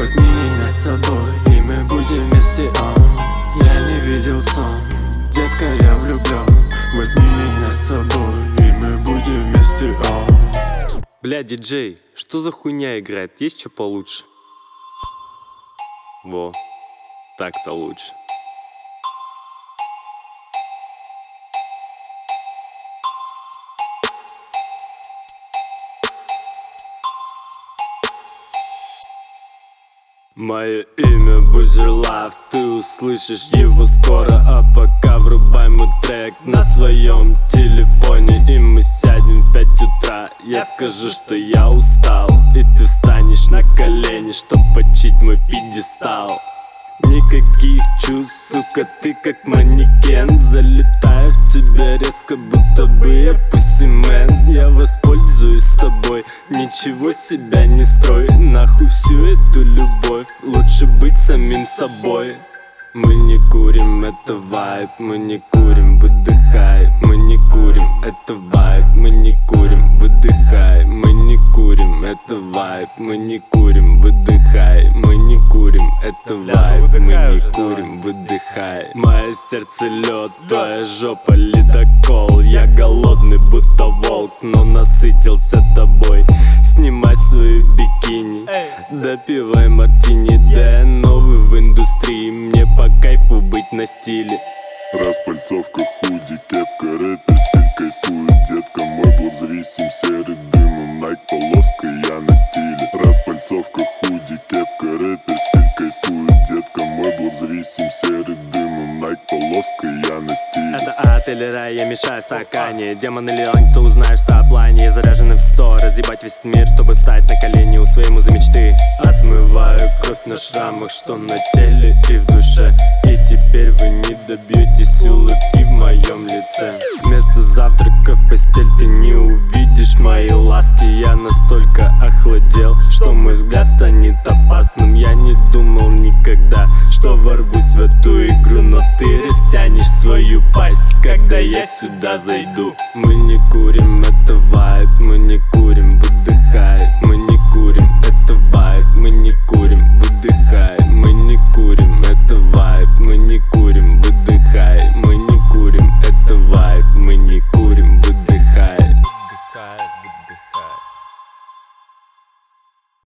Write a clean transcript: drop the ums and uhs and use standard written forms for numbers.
Возьми меня с собой, и мы будем вместе, Я не видел сон, детка, я влюблен. Возьми меня с собой, и мы будем вместе, Бля, диджей, что за хуйня играет? Есть что получше? Во, так-то лучше. Мое имя Бузер Лав, ты услышишь его скоро. А пока врубай мой трек на своем телефоне, и мы сядем в 5 утра. Я скажу, что я устал, и ты встанешь на колени, чтоб почить мой пьедестал. Никаких чувств, сука, ты как манекен. Залетаю в тебя резко, будто бы я пуссимен. Я воспользуюсь тобой, ничего себя не строй. Нахуй всю эту любовь, лучше быть самим собой. Мы не курим, это вайб, мы не курим, выдыхай. Мы не курим, это вайб, мы не курим, выдыхай. Мы не курим, это вайб, мы не курим, выдыхай. Мы не курим, это вайб, мы не курим, выдыхай. Мое сердце лед, твоя жопа ледокол. Я голодный, будто волк, но насытился тобой. Снимай свою бикини, допивай мартини. Да я новый в индустрии, мне по кайфу быть на стиле. Распальцовка, худи, кепка, рэпер, стиль кайфует. Детка, мой блок зависим, серый дымом, найк полоска, я на стиле. Распальцовка, худи, кепка, рэпер, стиль кайфует. Детка, мой блок зависим, серый дымом, найк полоска, я на стиле. Это ад или рай, я мешаю в стакане. Демон или лань, кто узнает, что о плане. Я заряженный в 100, разъебать весь мир, чтобы встать на колени у своей музы мечты. Отмываю кровь на шрамах, что на теле и в душе. И теперь вы не добьетесь улыбки в моем лице. Вместо завтрака в постель ты не увидишь мои ласки. Я настолько охладел, что мой взгляд станет опасным. Я не думал никогда, что ворвусь в эту игру, но ты растянешь свою пасть, когда я сюда зайду. Мы не курим, это вайб, мы не курим,